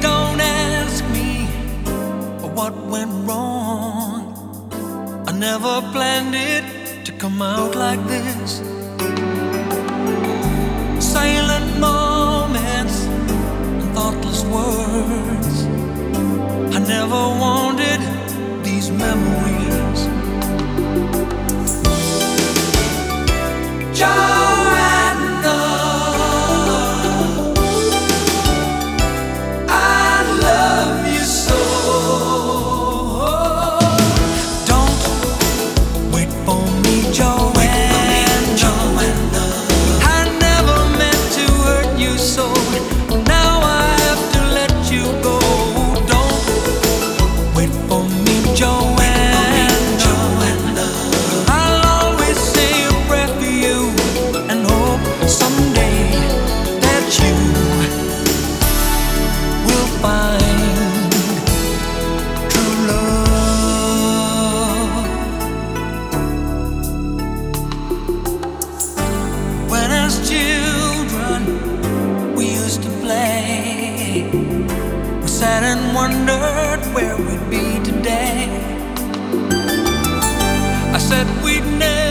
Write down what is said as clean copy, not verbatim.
Don't ask me what went wrong. I never planned it to come out like this. Silent moments and thoughtless words. I never wanted these memories. Joanna, I love you so. Don't wait for me, Joanna. I never meant to hurt you so. Now I have to let you go. Don't wait for me, Joanna. I'll always say a prayer for you and hope someday that you will find true love. When as children we used to play, we sat and wondered where we'd be today. I said we'd never